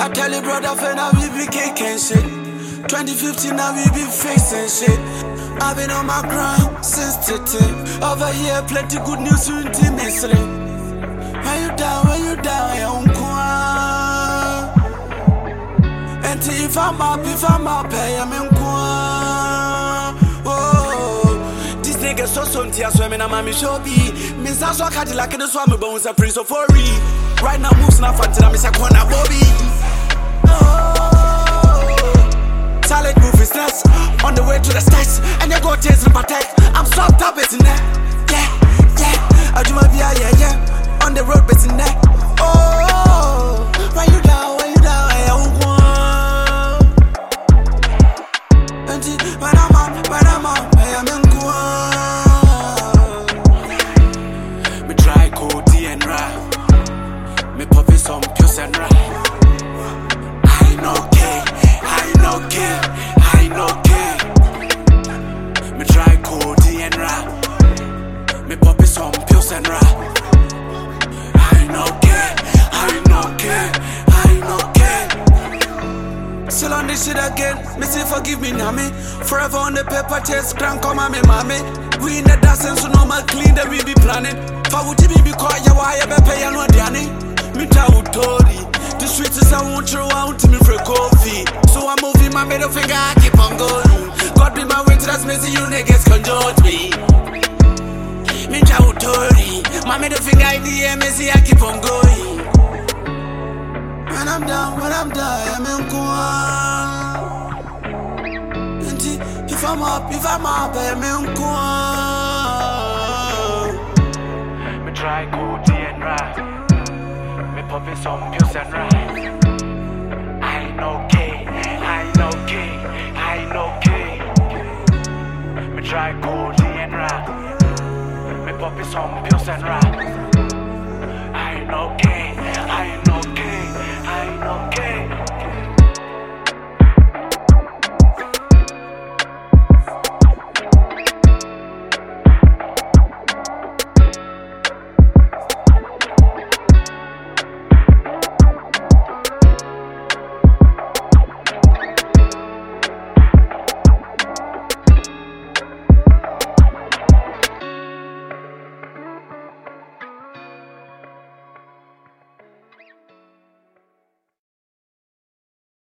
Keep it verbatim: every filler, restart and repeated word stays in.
I tell you, brother, friend, now we be kicking shit. twenty fifteen, now we be facing shit. I've been on my grind since today. Over here, plenty good news to intimacy. When you down, when you down, you don't cry. And if I'm up, if I'm up, I'm in cry. Oh, this nigga so so tia swimming, I'm a shobi. Miss I saw Cadillac in the swam, bones a prince of for real. Right now, moves not fat, I'm a corner Bobby. Solid move is nuts. On the way to the stats, and you go taste and protect. I'm soft up, it's in there. Yeah, yeah. I do my yeah, yeah, yeah. On the road, it's in there. Oh, why you down, why you down, I don't want. And when I'm up, when I'm up, I am in Guam. Me try Cody and rap. Me pop it some pure and rap. I know K, I know K, I know K. Me try Cody and rap. Me pop it some pills and rap. I know K, I know K, I know K. Still on this shit again. Me say forgive me, Nami. Forever on the paper chase, crank come on me, mommy. We in the dancing, so normal clean that we be planning. For what you be quiet, why you be paying no Danny? Me tell Tori. The streets is I won't throw out to me for coffee. So I'm moving my middle finger, I keep on going. God be my way to that space, you niggas conjure me. Me tell Tori. My middle finger in the air, me see I keep on going. When I'm down, when I'm down, I'm in Guam. If I'm up, if I'm up, I'm in Guam. Me try Cody and rap. Me pop it some pills and rap. I know K, I know K, I know K. Me try Cody and rap. Me pop it some pills and rap. I know K.